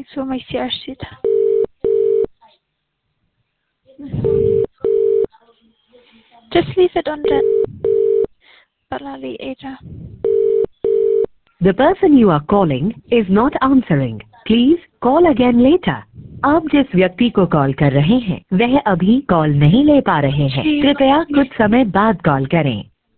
so may si Arshita. Just leave it on the Balali Ada. The person you are calling is not answering. Please call again later. आप जिस व्यक्ति को call कर रहे हैं वह अभी कॉल नहीं ले पा रहे हैं। कृपया कुछ समय बाद कॉल करें।